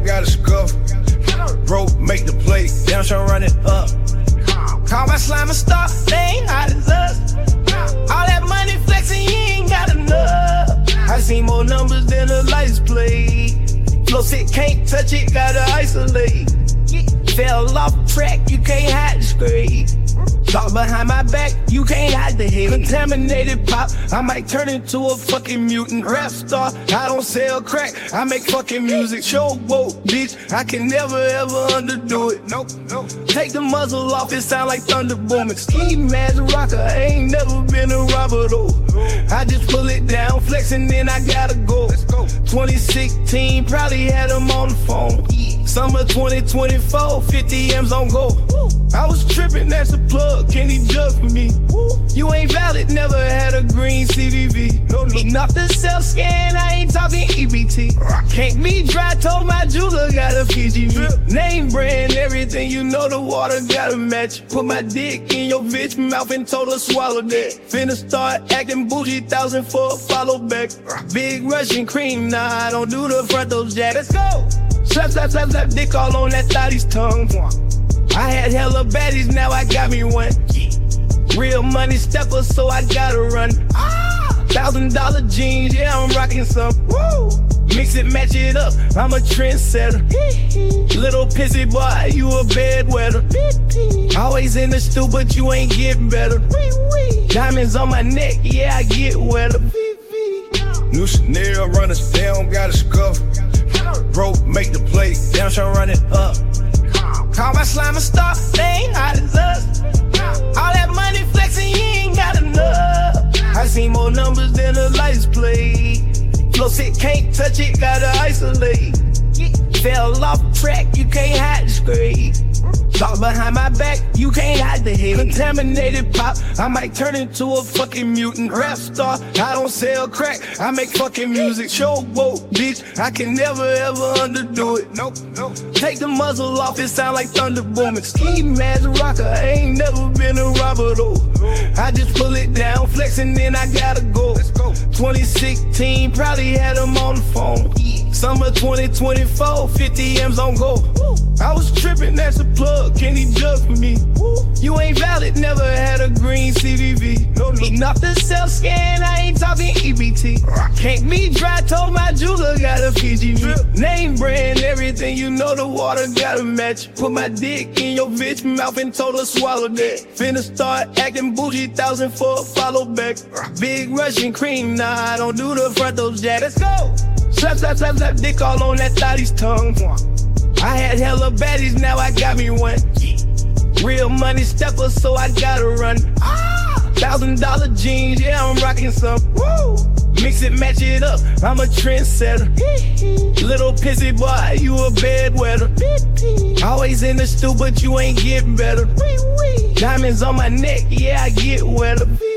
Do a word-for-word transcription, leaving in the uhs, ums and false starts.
don't gotta scuff. Broke, make the play, down, try run it up. Call my slime a star, they ain't hot as us. All that money flexing, you ain't got enough. I seen more numbers than the lights play. Flow sick, can't touch it, gotta isolate. Fell off track, you can't hide the scrape. Talk behind my back, you can't hide the hate. Contaminated pop, I might turn into a fucking mutant rap star. I don't sell crack, I make fucking music. Showboat, bitch, I can never ever underdo it. Nope, nope. Take the muzzle off, it sound like thunder booming. Ski mask rocker, I ain't never been a robber though. I just pull it down, flexing, then I gotta go. Let's go. twenty sixteen, probably had him on the phone. Summer twenty twenty-four, fifty M's on go. I was tripping, that's a plug, can he jug for me? You ain't valid, never had a green C V V. No, no. Eating off the self-scan, I ain't talking E B T. Can't be dry, told my jeweler got a P G V. Name brand, everything, you know the water gotta match. Put my dick in your bitch mouth and told her swallow that. Finna start acting bougie, thousand for a follow back. Big Russian cream, nah, I don't do the front those jack. Let's go! Slap, slap, slap, slap, dick all on that thotty's tongue. I had hella baddies, now I got me one. Real money stepper, so I gotta run. Thousand dollar jeans, yeah, I'm rocking some. Woo! Mix it, match it up, I'm a trendsetter. Little pissy boy, you a bedwetter. Always in the stew, but you ain't getting better. Diamonds on my neck, yeah, I get wetter. New Chanel runners, they don't gotta scuff. Broke, make the play, down, try run it up. Call my slime a star, they ain't hot as us. All that money flexing, you ain't got enough. I seen more numbers than the lights play. Flow sick, can't touch it, gotta isolate. Fell off track, you can't hide the scrape. Talk behind my back, you can't hide the hate. Contaminated pop, I might turn into a fucking mutant rap star. I don't sell crack, I make fucking music. Showboat, bitch, I can never ever underdo it. Nope, nope. Take the muzzle off, it sound like thunder booming. Ski mask rocker, I ain't never been a robber though. I just pull it down, flexing, then I gotta go. Let's go. twenty sixteen, probably had him on the phone. Summer twenty twenty-four, fifty M's on go. I was tripping, that's a plug, can he jug for me? You ain't valid, never had a green C V V. No, no. Eating off the self-scan, I ain't talking E B T. Can't be dry, told my jeweler got a P G V. Name brand, everything, you know the water gotta match. Put my dick in your bitch mouth and told her swallow that. Finna start acting bougie, thousand for a follow back. Big Russian cream, nah, I don't do the front those jack. Let's go! Slap, slap, slap, slap, dick all on that thotty's tongue. I had hella baddies, now I got me one. Real money stepper, so I gotta run. Thousand dollar jeans, yeah, I'm rocking some. Woo! Mix it, match it up, I'm a trendsetter. Little pissy boy, you a bedwetter. Always in the stew, but you ain't getting better. Diamonds on my neck, yeah, I get wetter.